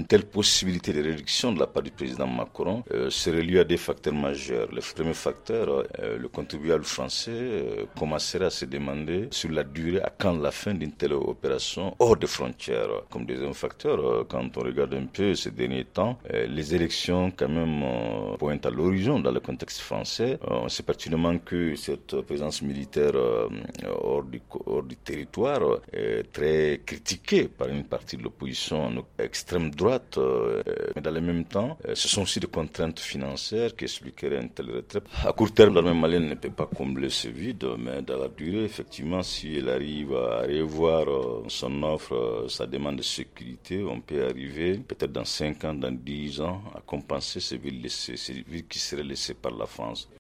une telle possibilité de réduction de la part du président Macron serait liée à des facteurs majeurs. Le premier facteur, le contribuable français commencerait à se demander sur la durée, à quand la fin d'une telle opération hors des frontières. Comme deuxième facteur, quand on regarde un peu ces derniers temps, les élections quand même pointent à l'horizon dans le contexte français. On sait pertinemment que cette présence militaire hors du territoire est très critiquée par une partie de l'opposition extrême droite. Mais dans le même temps, ce sont aussi des contraintes financières qui expliqueraient une telle retraite. À court terme, l'armée malienne ne peut pas combler ce vide, mais dans la durée, effectivement, si elle arrive à revoir son offre, sa demande de sécurité, on peut arriver, peut-être dans 5 ans, dans 10 ans, à compenser ces villes qui seraient laissées par la France.